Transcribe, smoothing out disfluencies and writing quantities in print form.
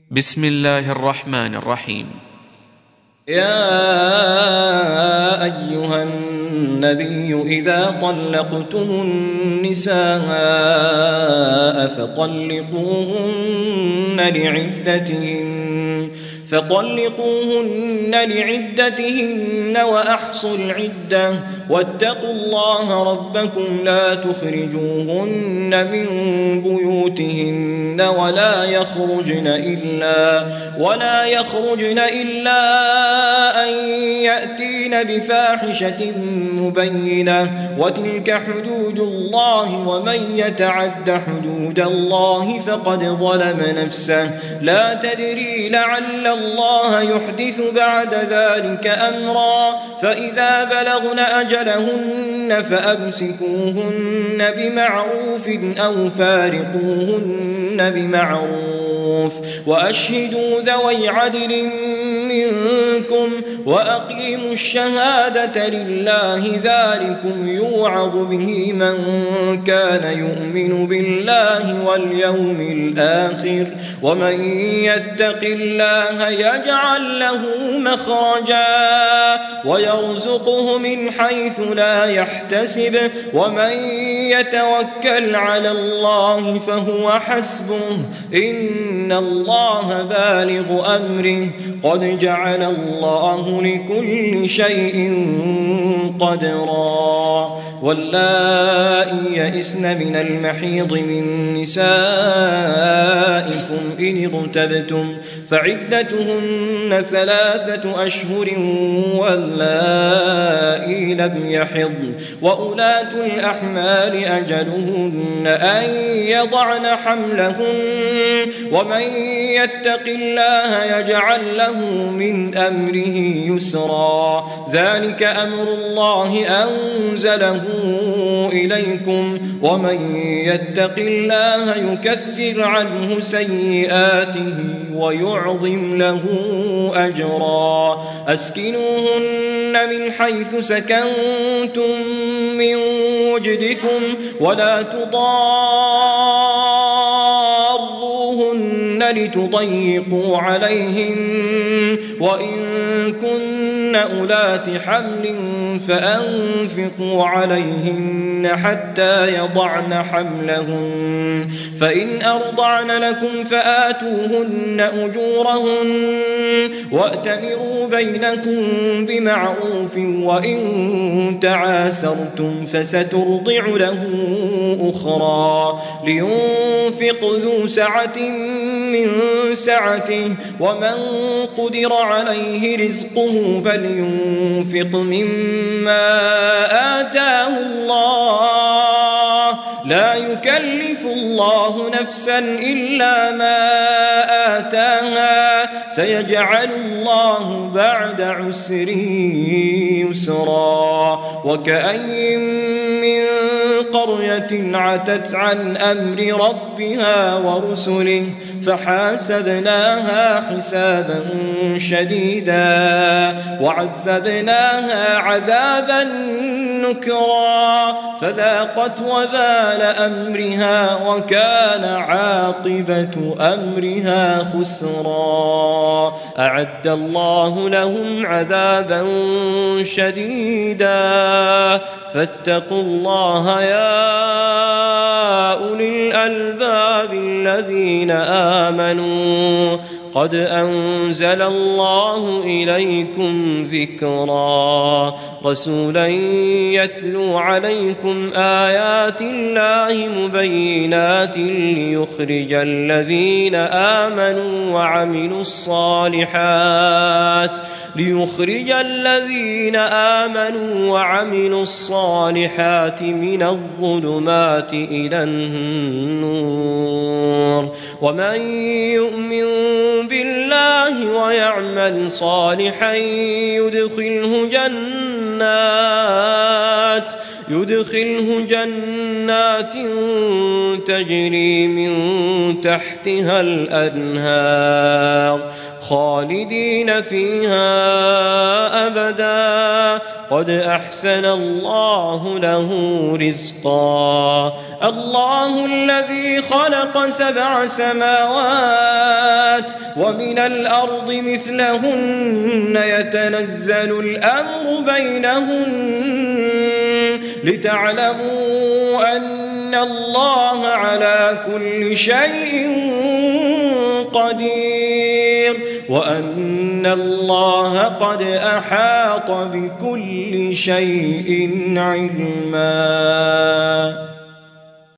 بسم الله الرحمن الرحيم. يا أيها النبي إذا طلقتم النساء فطلقوهن لعدتهن وأحصوا العدة واتقوا الله ربكم لا تخرجوهن من بيوتهن ولا يخرجن إلا أن يأتين بفاحشة مبينة وتلك حدود الله ومن يتعد حدود الله فقد ظلم نفسه لا تدري لعل الله يحدث بعد ذلك أمرا فإذا بلغن أجلهن فأمسكوهن بمعروف أو فارقوهن بمعروف وأشهدوا ذوي عدل منكم وأقيموا الشهادة لله ذلكم يوعظ به من كان يؤمن بالله واليوم الآخر ومن يتق الله يجعل له مخرجا ويرزقه من حيث لا يحتسب ومن يتوكل على الله فهو حسبه إن الله بالغ أمره قد جعل الله لكل شيء قدرا واللائي يئسن من المحيض من نسائكم إن ارتبتم فعدتهن 3 أشهر واللائي لم يحضن وأولاة الأحمال أجلهن أن يضعن حملهن ومن يتق الله يجعل له من أمره يسرا ذلك أمر الله أنزله إليكم ومن يتق الله يكفر عنه سيئاته ويعظم له أجرا أسكنوهن من حيث سكنتم من وجدكم ولا تضاروهن لتضيقوا عليهن وإن كن أولات حمل فأنفقوا عليهن حتى يضعن حملهن فإن أرضعن لكم فآتوهن أجورهن وأتمروا بينكم بمعروف وإن تعاسرتم فسترضع له أخرى لينفق ذو سعة من سعته ومن قدر عليه رزقه فلينفق مما آتاه الله لا يكلف الله نفسا إلا ما آتاها سيجعل الله بعد عسر يسرا وكأي من قرية عتت عن أمر ربها ورسله فحاسبناها حسابا شديدا وعذبناها عذابا نكرا فذاقت وبال أمرها وكان عاقبة أمرها خسرا أعد الله لهم عذابا شديدا فاتقوا الله يا أولي الألباب الذين آمنوا قد أنزل الله إليكم ذكرا رسولا يتلو عليكم آيات الله مبينات ليخرج الذين آمنوا وعملوا الصالحات من الظلمات إلى النور ومن يؤمن بالله ويعمل صالحا يدخله جنات تجري من تحتها الأنهار خالدين فيها أبدا قد أحسن الله له رزقا الله الذي خلق 7 سماوات ومن الأرض مثلهن يتنزل الأمر بينهن لتعلموا أن الله على كل شيء قدير وأن الله قد أحاط بكل شيء علما.